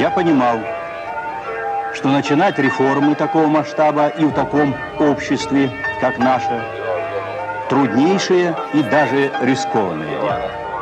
я понимал, что начинать реформы такого масштаба и в таком обществе, как наше, труднейшее и даже рискованное дело.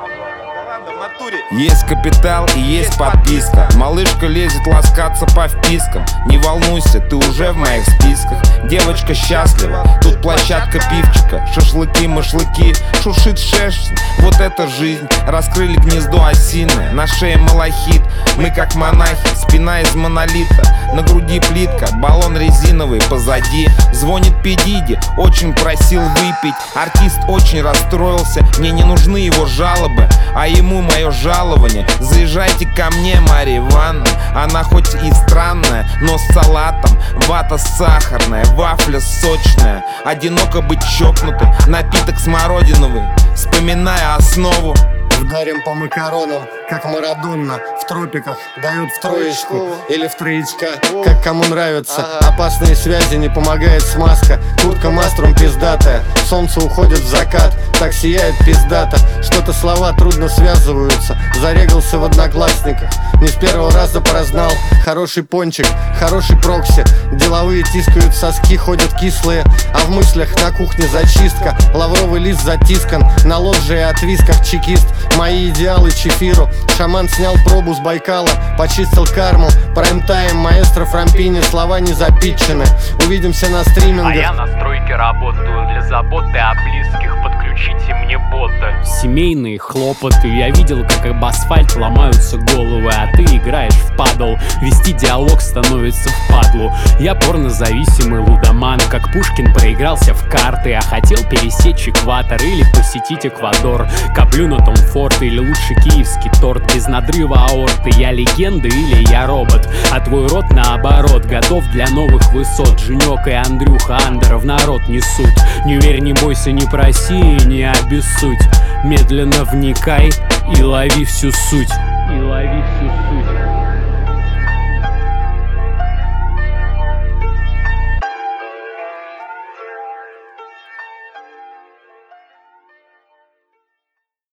Есть капитал и есть подписка. Малышка лезет ласкаться по впискам. Не волнуйся, ты уже в моих списках. Девочка счастлива, тут площадка пивчика. Шашлыки-машлыки, шуршит шершень. Вот это жизнь, раскрыли гнездо осиное. На шее малахит, мы как монахи. Спина из монолита, на груди плитка. Баллон резиновый позади. Звонит Педиди, очень просил выпить. Артист очень расстроился, мне не нужны его жалобы, а ему мое жалование. Заезжайте ко мне, Марья Ивановна. Она хоть и странная, но с салатом. Вата сахарная, вафля сочная. Одиноко быть чокнутым, напиток смородиновый. Вспоминая основу. Ударим по макаронам, как Марадонна. В тропиках дают в троечку или в троечка, как кому нравится. Опасные связи, не помогает смазка. Куртка маструм пиздатая, солнце уходит в закат, так сияет пиздата. Что-то слова трудно связываются. Зарегался в одноклассниках, не с первого раза порознал. Хороший пончик, хороший прокси. Деловые тискают соски, ходят кислые. А в мыслях на кухне зачистка. Лавровый лист затискан, на лоджии от висках чекист. Мои идеалы чефиру. Шаман снял пробу с Байкала, почистил карму. Прайм-тайм, маэстро Фрампини. Слова не запитчены. Увидимся на стримингах. А я на стройке работаю для заботы о близких. Подключите мне бота. Семейные хлопоты. Я видел, как об асфальт ломаются головы, а ты играешь в падл. Вести диалог становится впадлу. Я порнозависимый лудоман, как Пушкин проигрался в карты, а хотел пересечь экватор или посетить Эквадор. Коплю на Том Форд или лучше киевский торт. Без надрыва аорты. Я легенда или я робот? А твой рот наоборот готов для новых высот. Женек и Андрюха Андеров народ несут. Не верь, не бойся, не проси, не обессудь. Медленно вникай и лови всю суть. И лови всю суть.